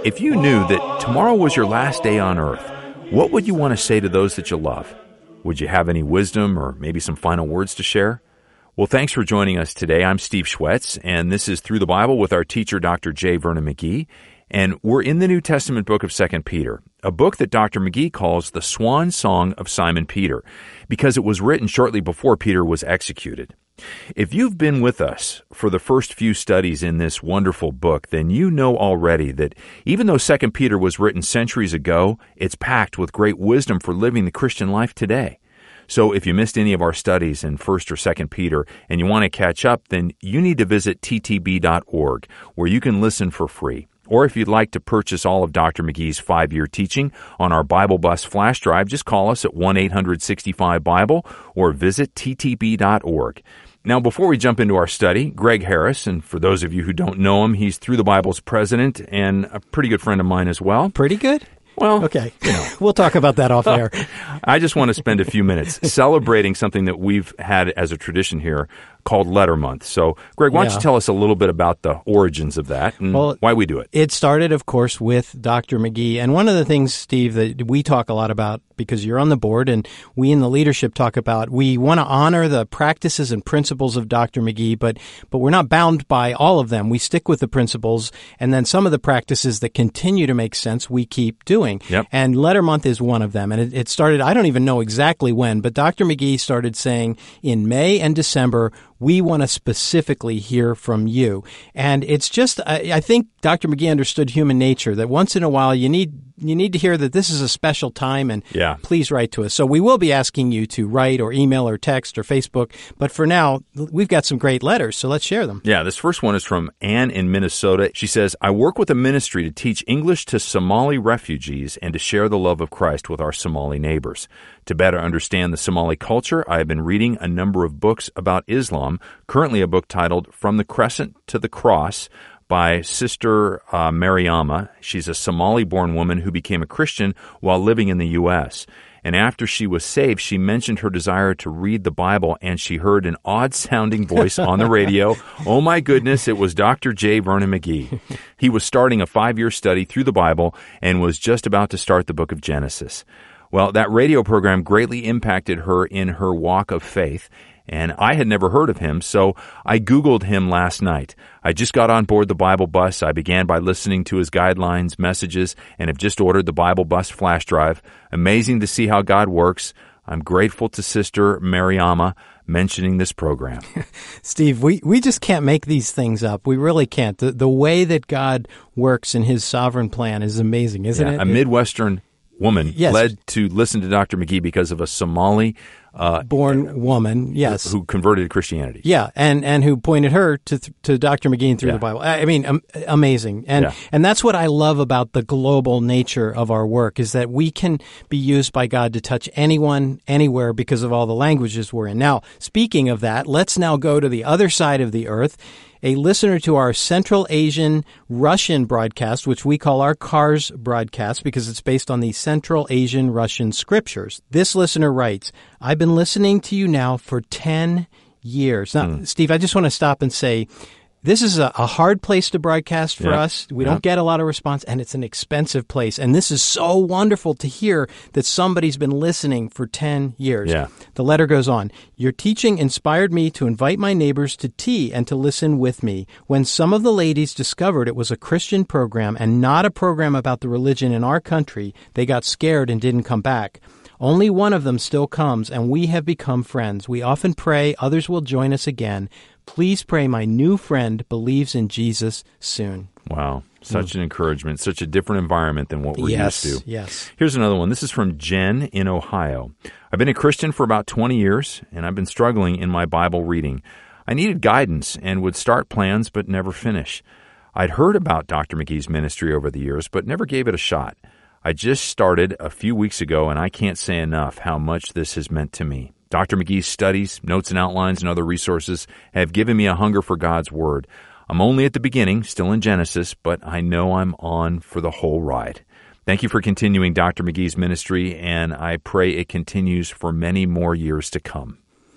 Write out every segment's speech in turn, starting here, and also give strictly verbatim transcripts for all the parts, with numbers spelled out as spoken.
If you knew that tomorrow was your last day on earth, what would you want to say to those that you love? Would you have any wisdom or maybe some final words to share? Well, thanks for joining us today. I'm Steve Schwetz, and this is Through the Bible with our teacher, Doctor J. Vernon McGee. And we're in the New Testament book of Second Peter, a book that Doctor McGee calls the swan song of Simon Peter, because it was written shortly before Peter was executed. If you've been with us for the first few studies in this wonderful book, then you know already that even though Second Peter was written centuries ago, it's packed with great wisdom for living the Christian life today. So if you missed any of our studies in First or Second Peter and you want to catch up, then you need to visit T T B dot org, where you can listen for free. Or if you'd like to purchase all of Doctor McGee's five-year teaching on our Bible Bus flash drive, just call us at one eight hundred sixty-five Bible or visit T T B dot org. Now, before we jump into our study, Greg Harris, and for those of you who don't know him, he's Through the Bible's president and a pretty good friend of mine as well. Pretty good? Well, okay. You know. We'll talk about that off air. I just want to spend a few minutes celebrating something that we've had as a tradition here called Letter Month. So, Greg, why don't yeah. you tell us a little bit about the origins of that and well, why we do it? It started, of course, with Doctor McGee. And one of the things, Steve, that we talk a lot about, because you're on the board and we in the leadership talk about, we want to honor the practices and principles of Doctor McGee, but but we're not bound by all of them. We stick with the principles, and then some of the practices that continue to make sense, we keep doing. Yep. And Letter Month is one of them. And it, it started, I don't even know exactly when, but Doctor McGee started saying in May and December, we want to specifically hear from you. And it's just, I, I think Doctor McGee understood human nature, that once in a while you need you need to hear that this is a special time, and yeah. please write to us. So we will be asking you to write or email or text or Facebook. But for now, we've got some great letters, so let's share them. Yeah, this first one is from Ann in Minnesota. She says, I work with a ministry to teach English to Somali refugees and to share the love of Christ with our Somali neighbors. To better understand the Somali culture, I have been reading a number of books about Islam, currently a book titled From the Crescent to the Cross by Sister uh, Mariama. She's a Somali-born woman who became a Christian while living in the U S And after she was saved, she mentioned her desire to read the Bible, and she heard an odd-sounding voice on the radio. Oh, my goodness, it was Doctor J. Vernon McGee. He was starting a five-year study through the Bible and was just about to start the book of Genesis. Well, that radio program greatly impacted her in her walk of faith, and I had never heard of him, so I Googled him last night. I just got on board the Bible Bus. I began by listening to his guidelines, messages, and have just ordered the Bible Bus flash drive. Amazing to see how God works. I'm grateful to Sister Mariama mentioning this program. Steve, we, we just can't make these things up. We really can't. The, the way that God works in his sovereign plan is amazing, isn't yeah, it? A Midwestern woman yes. led to listen to Doctor McGee because of a Somali uh, born woman, yes, who converted to Christianity. Yeah, and, and who pointed her to to Doctor McGee and through yeah. the Bible. I mean, um, amazing, and yeah. and that's what I love about the global nature of our work, is that we can be used by God to touch anyone, anywhere, because of all the languages we're in. Now, speaking of that, let's now go to the other side of the earth. A listener to our Central Asian Russian broadcast, which we call our CARS broadcast because it's based on the Central Asian Russian scriptures. This listener writes, I've been listening to you now for ten years. Now, mm. Steve, I just want to stop and say, this is a, a hard place to broadcast for yeah. us. We yeah. don't get a lot of response, and it's an expensive place. And this is so wonderful to hear that somebody's been listening for ten years. Yeah. The letter goes on. Your teaching inspired me to invite my neighbors to tea and to listen with me. When some of the ladies discovered it was a Christian program and not a program about the religion in our country, they got scared and didn't come back. Only one of them still comes, and we have become friends. We often pray others will join us again. Please pray my new friend believes in Jesus soon. Wow. Such mm. an encouragement, such a different environment than what we're yes, used to. Yes. Here's another one. This is from Jen in Ohio. I've been a Christian for about twenty years, and I've been struggling in my Bible reading. I needed guidance and would start plans but never finish. I'd heard about Doctor McGee's ministry over the years, but never gave it a shot. I just started a few weeks ago, and I can't say enough how much this has meant to me. Doctor McGee's studies, notes and outlines, and other resources have given me a hunger for God's Word. I'm only at the beginning, still in Genesis, but I know I'm on for the whole ride. Thank you for continuing Doctor McGee's ministry, and I pray it continues for many more years to come.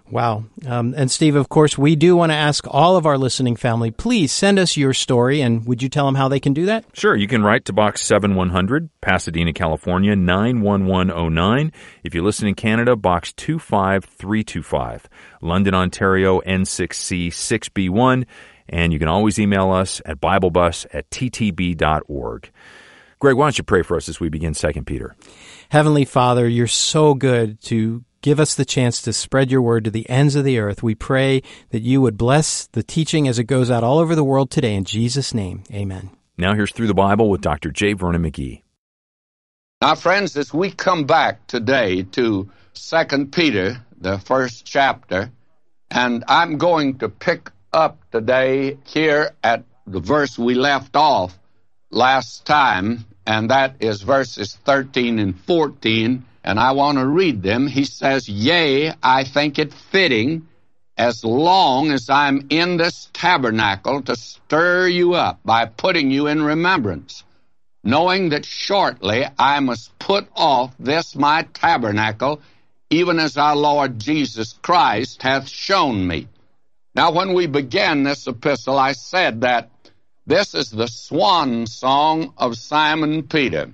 Wow. Um, and Steve, of course, we do want to ask all of our listening family, please send us your story, and would you tell them how they can do that? Sure. You can write to Box seven one hundred, Pasadena, California, nine one one oh nine. If you listen in Canada, Box two five three two five, London, Ontario, N six C six B one. And you can always email us at BibleBus at t t b dot org. Greg, why don't you pray for us as we begin Second Peter? Heavenly Father, you're so good to give us the chance to spread your word to the ends of the earth. We pray that you would bless the teaching as it goes out all over the world today. In Jesus' name, amen. Now here's Through the Bible with Doctor J. Vernon McGee. Now, friends, as we come back today to Second Peter, the first chapter, and I'm going to pick up today here at the verse we left off last time, and that is verses thirteen and fourteen, and I want to read them. He says, "Yea, I think it fitting, as long as I'm in this tabernacle, to stir you up by putting you in remembrance, knowing that shortly I must put off this my tabernacle, even as our Lord Jesus Christ hath shown me." Now, when we began this epistle, I said that this is the swan song of Simon Peter.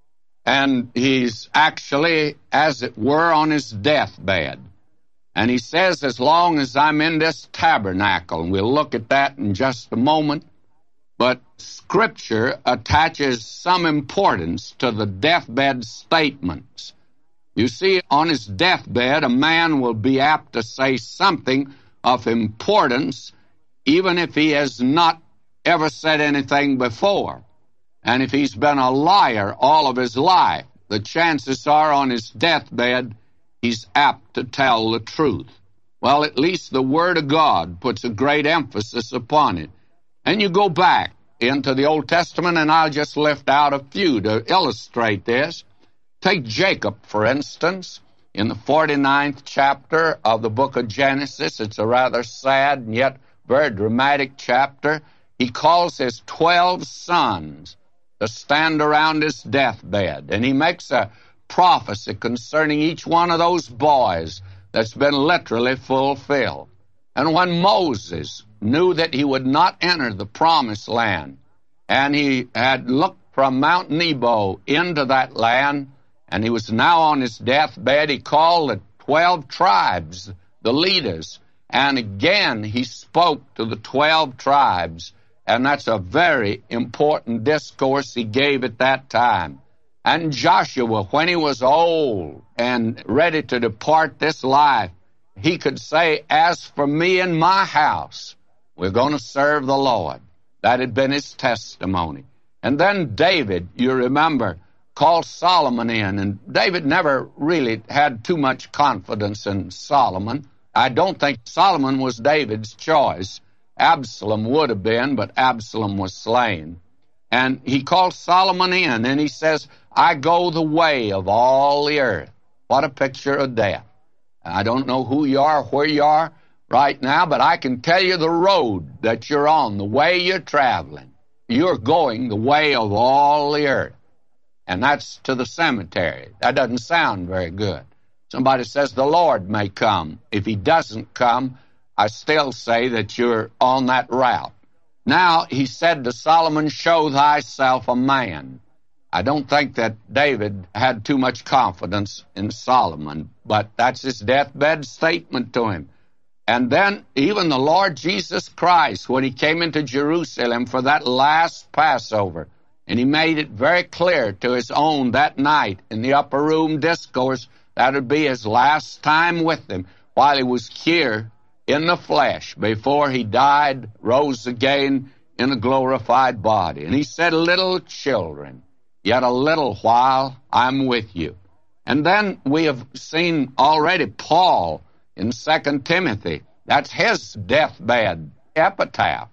And he's actually, as it were, on his deathbed. And he says, as long as I'm in this tabernacle, and we'll look at that in just a moment, but Scripture attaches some importance to the deathbed statements. You see, on his deathbed, a man will be apt to say something of importance, even if he has not ever said anything before. And if he's been a liar all of his life, the chances are on his deathbed he's apt to tell the truth. Well, at least the Word of God puts a great emphasis upon it. And you go back into the Old Testament, and I'll just lift out a few to illustrate this. Take Jacob, for instance, in the forty-ninth chapter of the book of Genesis. It's a rather sad and yet very dramatic chapter. He calls his twelve sons to stand around his deathbed, and he makes a prophecy concerning each one of those boys that's been literally fulfilled. And when Moses knew that he would not enter the promised land, and he had looked from Mount Nebo into that land, and he was now on his deathbed, he called the twelve tribes, the leaders, and again he spoke to the twelve tribes. And that's a very important discourse he gave at that time. And Joshua, when he was old and ready to depart this life, he could say, as for me and my house, we're going to serve the Lord. That had been his testimony. And then David, you remember, called Solomon in. And David never really had too much confidence in Solomon. I don't think Solomon was David's choice. Absalom would have been, but Absalom was slain. And he called Solomon in, and he says, I go the way of all the earth. What a picture of death. I don't know who you are, where you are right now, but I can tell you the road that you're on, the way you're traveling. You're going the way of all the earth. And that's to the cemetery. That doesn't sound very good. Somebody says the Lord may come. If he doesn't come, I still say that you're on that route. Now, he said to Solomon, show thyself a man. I don't think that David had too much confidence in Solomon, but that's his deathbed statement to him. And then even the Lord Jesus Christ, when he came into Jerusalem for that last Passover, and he made it very clear to his own that night in the upper room discourse, that would be his last time with them while he was here in the flesh, before he died, rose again in a glorified body. And he said, little children, yet a little while I'm with you. And then we have seen already Paul in Second Timothy. That's his deathbed epitaph.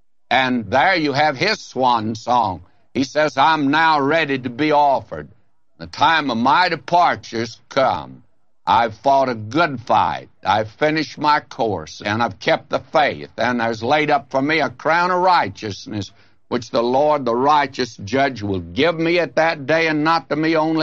And there you have his swan song. He says, I'm now ready to be offered. The time of my departure's come. I've fought a good fight. I've finished my course, and I've kept the faith. And there's laid up for me a crown of righteousness, which the Lord, the righteous judge, will give me at that day, and not to me only,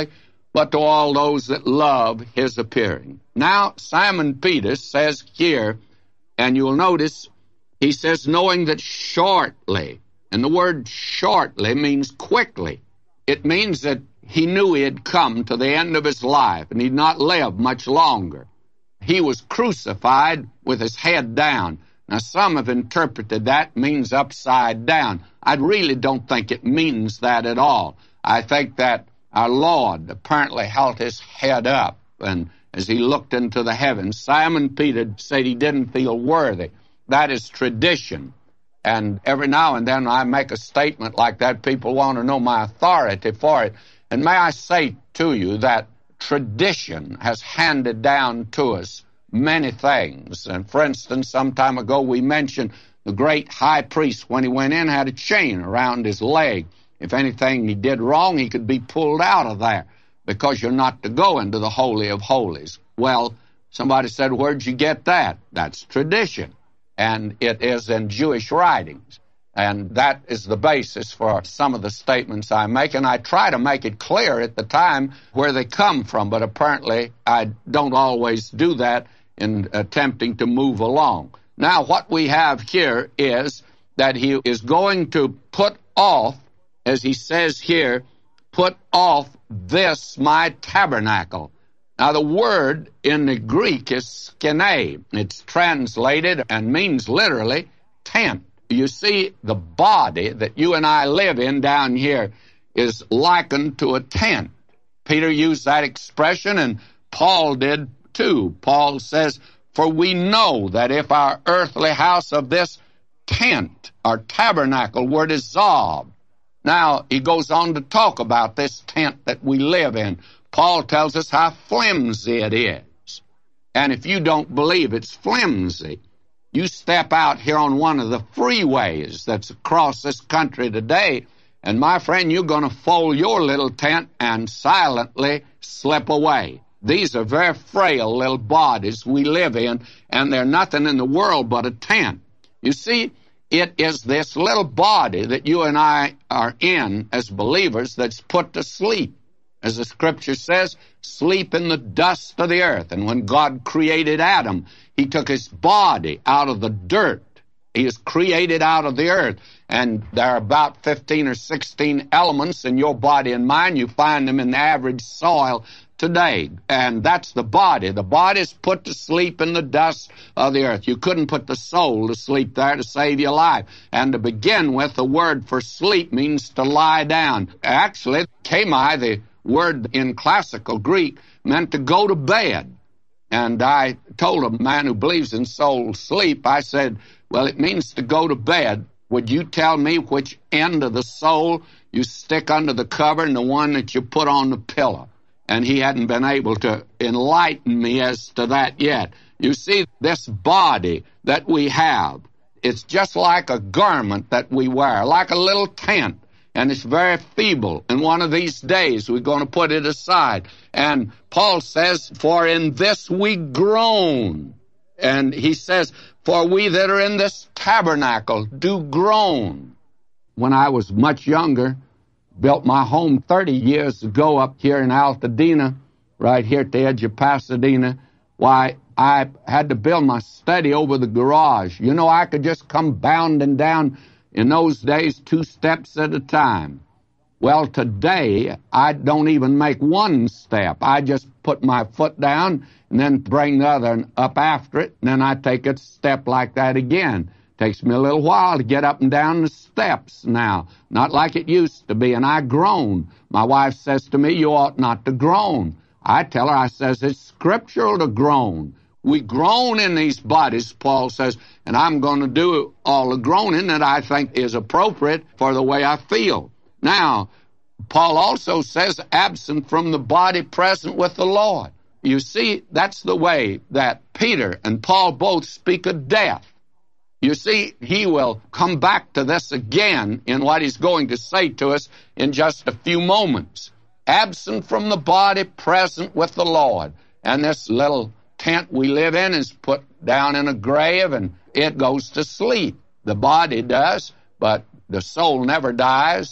but to all those that love his appearing. Now, Simon Peter says here, and you'll notice, he says, knowing that shortly, and the word shortly means quickly. It means that he knew he had come to the end of his life, and he'd not live much longer. He was crucified with his head down. Now, some have interpreted that means upside down. I really don't think it means that at all. I think that our Lord apparently held his head up, and as he looked into the heavens, Simon Peter said he didn't feel worthy. That is tradition. And every now and then I make a statement like that, people want to know my authority for it. And may I say to you that tradition has handed down to us many things. And for instance, some time ago we mentioned the great high priest, when he went in, had a chain around his leg. If anything he did wrong, he could be pulled out of there, because you're not to go into the Holy of Holies. Well, somebody said, where'd you get that? That's tradition, and it is in Jewish writings. And that is the basis for some of the statements I make, and I try to make it clear at the time where they come from, but apparently I don't always do that in attempting to move along. Now, what we have here is that he is going to put off, as he says here, put off this my tabernacle. Now, the word in the Greek is skene. It's translated and means literally tent. You see, the body that you and I live in down here is likened to a tent. Peter used that expression, and Paul did too. Paul says, for we know that if our earthly house of this tent, our tabernacle, were dissolved. Now, he goes on to talk about this tent that we live in. Paul tells us how flimsy it is. And if you don't believe it's flimsy, you step out here on one of the freeways that's across this country today, and my friend, you're going to fold your little tent and silently slip away. These are very frail little bodies we live in, and they're nothing in the world but a tent. You see, it is this little body that you and I are in as believers that's put to sleep. As the Scripture says, sleep in the dust of the earth. And when God created Adam, he took his body out of the dirt. He is created out of the earth. And there are about fifteen or sixteen elements in your body and mine. You find them in the average soil today. And that's the body. The body is put to sleep in the dust of the earth. You couldn't put the soul to sleep there to save your life. And to begin with, the word for sleep means to lie down. Actually, kemai, the word in classical Greek, meant to go to bed. And I told a man who believes in soul sleep, I said, well, it means to go to bed. Would you tell me which end of the soul you stick under the cover and the one that you put on the pillow? And he hadn't been able to enlighten me as to that yet. You see, this body that we have, it's just like a garment that we wear, like a little tent. And it's very feeble. And one of these days, we're going to put it aside. And Paul says, for in this we groan. And he says, for we that are in this tabernacle do groan. When I was much younger, built my home thirty years ago up here in Altadena, right here at the edge of Pasadena, why, I had to build my study over the garage. You know, I could just come bounding down in those days, two steps at a time. Well, today, I don't even make one step. I just put my foot down and then bring the other up after it, and then I take a step like that again. Takes me a little while to get up and down the steps now, not like it used to be, and I groan. My wife says to me, you ought not to groan. I tell her, I says, it's scriptural to groan. We groan in these bodies, Paul says, and I'm going to do all the groaning that I think is appropriate for the way I feel. Now, Paul also says, absent from the body, present with the Lord. You see, that's the way that Peter and Paul both speak of death. You see, he will come back to this again in what he's going to say to us in just a few moments. Absent from the body, present with the Lord. And this little tent we live in is put down in a grave, and it goes to sleep. The body does, but the soul never dies.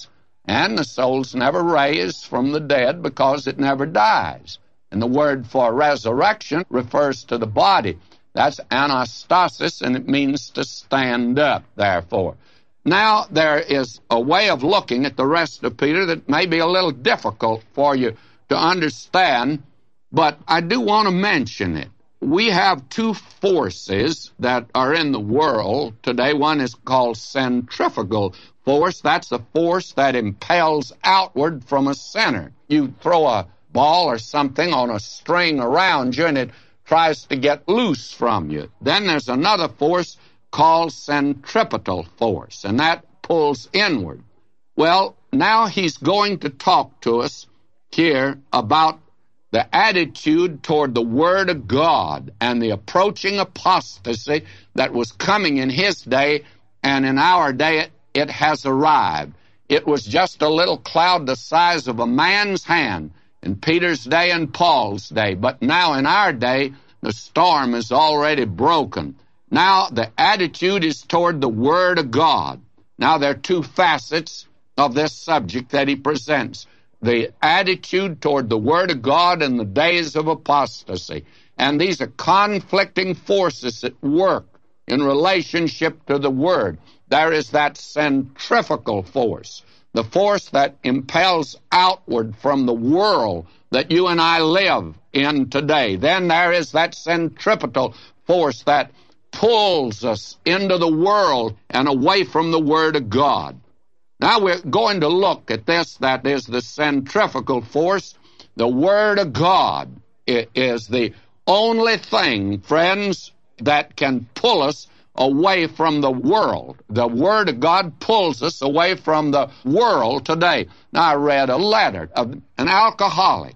And the soul's never raised from the dead because it never dies. And the word for resurrection refers to the body. That's anastasis, and it means to stand up, therefore. Now, there is a way of looking at the rest of Peter that may be a little difficult for you to understand, but I do want to mention it. We have two forces that are in the world today. One is called centrifugal force. That's the force that impels outward from a center. You throw a ball or something on a string around you, and it tries to get loose from you. Then there's another force called centripetal force, and that pulls inward. Well, now he's going to talk to us here about the attitude toward the Word of God and the approaching apostasy that was coming in his day, and in our day it, it has arrived. It was just a little cloud the size of a man's hand in Peter's day and Paul's day, but now in our day the storm is already broken. Now the attitude is toward the Word of God. Now there are two facets of this subject that he presents. The attitude toward the Word of God in the days of apostasy. And these are conflicting forces at work in relationship to the Word. There is that centrifugal force, the force that impels outward from the world that you and I live in today. Then there is that centripetal force that pulls us into the world and away from the Word of God. Now we're going to look at this, that is the centrifugal force. The Word of God is the only thing, friends, that can pull us away from the world. The Word of God pulls us away from the world today. Now I read a letter of an alcoholic,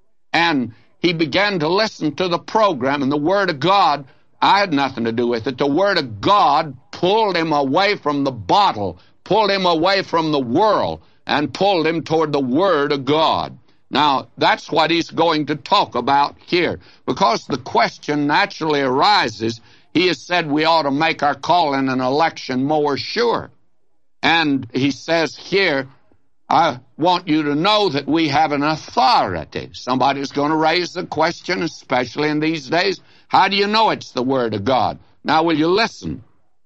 and he began to listen to the program, and the Word of God, I had nothing to do with it. The Word of God pulled him away from the bottle, pulled him away from the world, and pulled him toward the Word of God. Now, that's what he's going to talk about here, because the question naturally arises. He has said we ought to make our call in an election more sure. And he says here, I want you to know that we have an authority. Somebody's going to raise the question, especially in these days, how do you know it's the Word of God? Now, will you listen?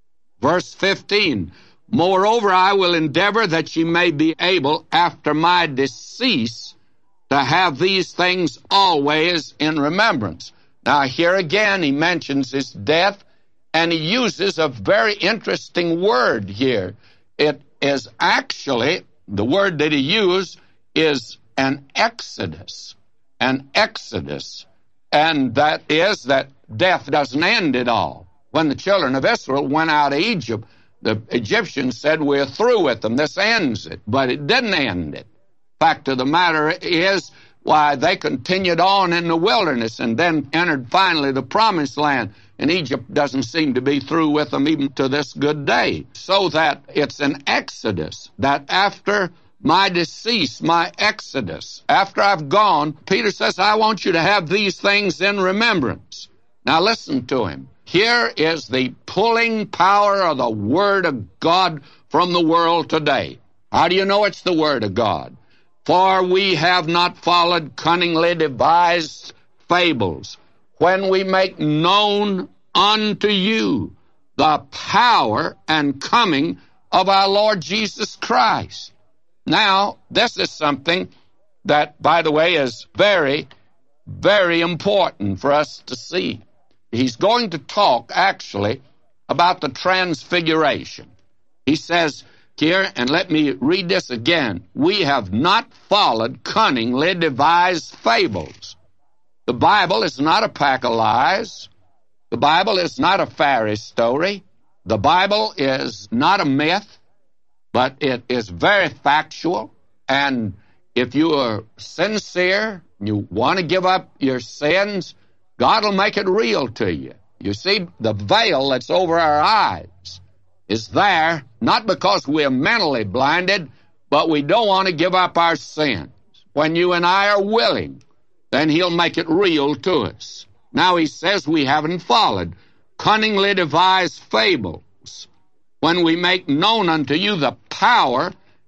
Verse fifteen, moreover, I will endeavor that ye may be able, after my decease, to have these things always in remembrance. Now, here again, he mentions his death, and he uses a very interesting word here. It is actually, the word that he used is an exodus, an exodus, and that is that death doesn't end at all. When the children of Israel went out of Egypt, the Egyptians said, we're through with them, this ends it, but it didn't end it. Fact of the matter is, why, they continued on in the wilderness and then entered finally the promised land. And Egypt doesn't seem to be through with them even to this good day. So that it's an exodus, that after my decease, my exodus, after I've gone, Peter says, I want you to have these things in remembrance. Now listen to him. Here is the pulling power of the Word of God from the world today. How do you know it's the Word of God? For we have not followed cunningly devised fables, when we make known unto you the power and coming of our Lord Jesus Christ. Now, this is something that, by the way, is very, very important for us to see. He's going to talk, actually, about the transfiguration. He says here, and let me read this again, we have not followed cunningly devised fables. The Bible is not a pack of lies. The Bible is not a fairy story. The Bible is not a myth, but it is very factual. And if you are sincere, you want to give up your sins, God will make it real to you. You see, the veil that's over our eyes is there, not because we're mentally blinded, but we don't want to give up our sins. When you and I are willing, then He'll make it real to us. Now He says we haven't followed cunningly devised fables, when we make known unto you the power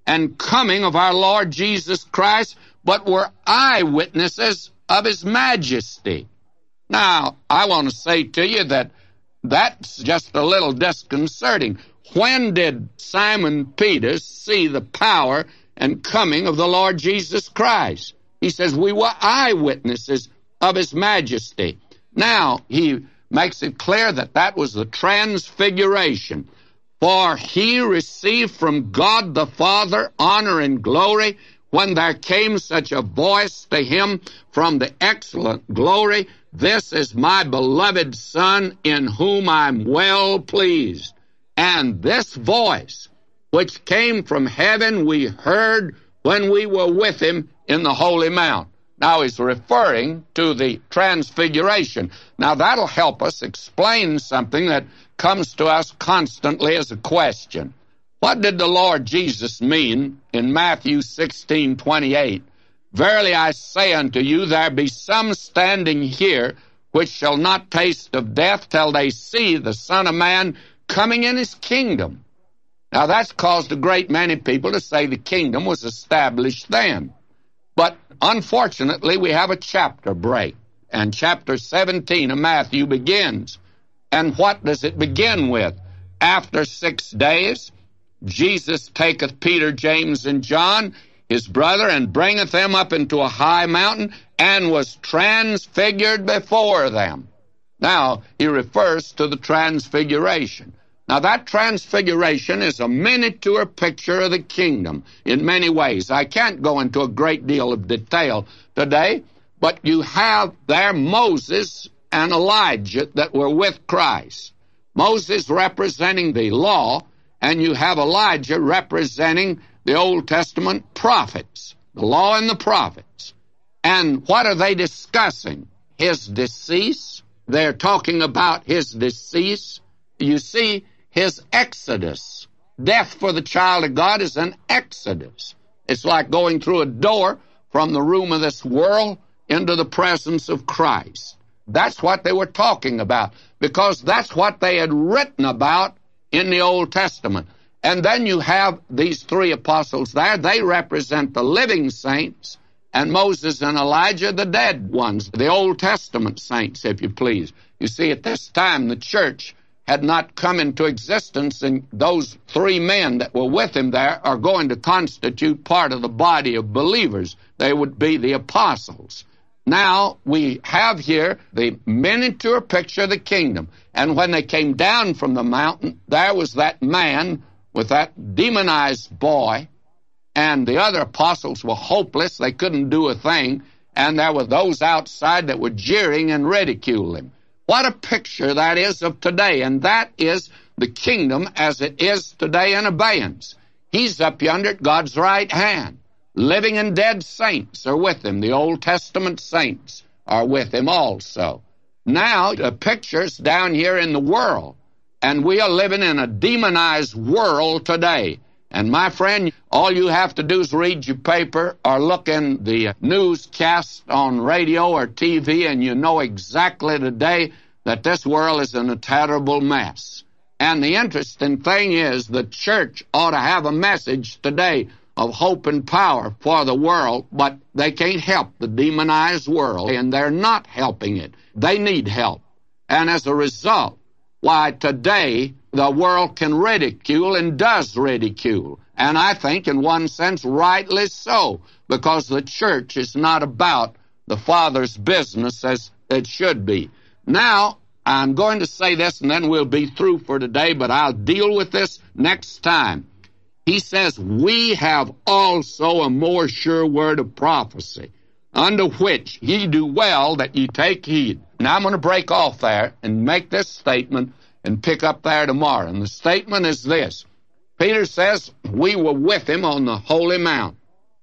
and coming of our Lord Jesus Christ, but were eyewitnesses of his majesty. Now, I want to say to you that that's just a little disconcerting. When did Simon Peter see the power and coming of the Lord Jesus Christ? He says, we were eyewitnesses of his majesty. Now, he makes it clear that that was the transfiguration. For he received from God the Father honor and glory when there came such a voice to him from the excellent glory, this is my beloved Son, in whom I'm well pleased. And this voice, which came from heaven, we heard when we were with him in the Holy Mount. Now he's referring to the transfiguration. Now that'll help us explain something that comes to us constantly as a question. What did the Lord Jesus mean in Matthew sixteen twenty-eight? Verily I say unto you, there be some standing here which shall not taste of death till they see the Son of Man coming in his kingdom. Now that's caused a great many people to say the kingdom was established then. But unfortunately, we have a chapter break, and chapter seventeen of Matthew begins. And what does it begin with? After six days, Jesus taketh Peter, James, and John, his brother, and bringeth them up into a high mountain, and was transfigured before them. Now, he refers to the transfiguration. Now, that transfiguration is a miniature picture of the kingdom in many ways. I can't go into a great deal of detail today, but you have there Moses and Elijah that were with Christ. Moses representing the law, and you have Elijah representing the Old Testament prophets, the law and the prophets. And what are they discussing? His decease. They're talking about his decease. You see, his exodus. Death for the child of God is an exodus. It's like going through a door from the room of this world into the presence of Christ. That's what they were talking about, because that's what they had written about in the Old Testament. And then you have these three apostles there. They represent the living saints, and Moses and Elijah, the dead ones, the Old Testament saints, if you please. You see, at this time, the church had not come into existence, and those three men that were with him there are going to constitute part of the body of believers. They would be the apostles. Now, we have here the miniature picture of the kingdom. And when they came down from the mountain, there was that man with that demonized boy, and the other apostles were hopeless. They couldn't do a thing, and there were those outside that were jeering and ridiculing him. What a picture that is of today, and that is the kingdom as it is today in abeyance. He's up yonder at God's right hand. Living and dead saints are with him. The Old Testament saints are with him also. Now, the picture's down here in the world, and we are living in a demonized world today. And my friend, all you have to do is read your paper or look in the newscast on radio or T V, and you know exactly today that this world is in a terrible mess. And the interesting thing is the church ought to have a message today of hope and power for the world, but they can't help the demonized world, and they're not helping it. They need help. And as a result, why, today, the world can ridicule and does ridicule. And I think, in one sense, rightly so, because the church is not about the Father's business as it should be. Now, I'm going to say this, and then we'll be through for today, but I'll deal with this next time. He says, we have also a more sure word of prophecy, unto which ye do well that ye take heed. Now I'm going to break off there and make this statement and pick up there tomorrow. And the statement is this. Peter says, we were with him on the Holy Mount.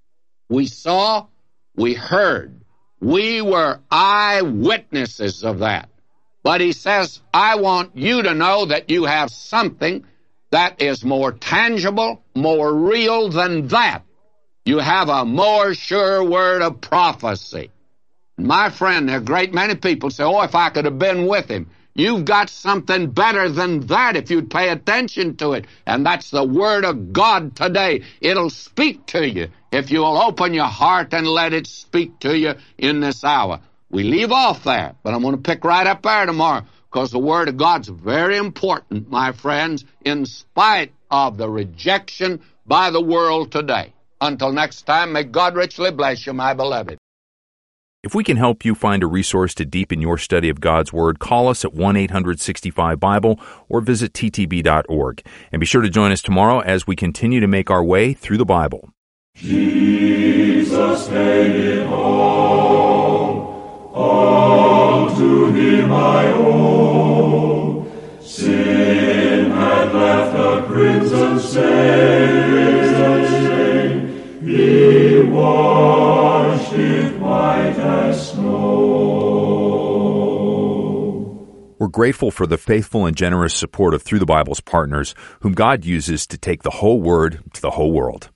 We saw, we heard. We were eyewitnesses of that. But he says, I want you to know that you have something that is more tangible, more real than that. You have a more sure word of prophecy. My friend, there are a great many people say, oh, if I could have been with him. You've got something better than that if you'd pay attention to it. And that's the Word of God today. It'll speak to you if you will open your heart and let it speak to you in this hour. We leave off there, but I'm going to pick right up there tomorrow, because the Word of God's very important, my friends, in spite of the rejection by the world today. Until next time, may God richly bless you, my beloved. If we can help you find a resource to deepen your study of God's Word, call us at one eight hundred sixty-five Bible or visit T T B dot org. And be sure to join us tomorrow as we continue to make our way through the Bible. Jesus made it all, all to Him I owe. Sin had left a crimson stain, He washed it white as snow. We're grateful for the faithful and generous support of Through the Bible's partners, whom God uses to take the whole Word to the whole world.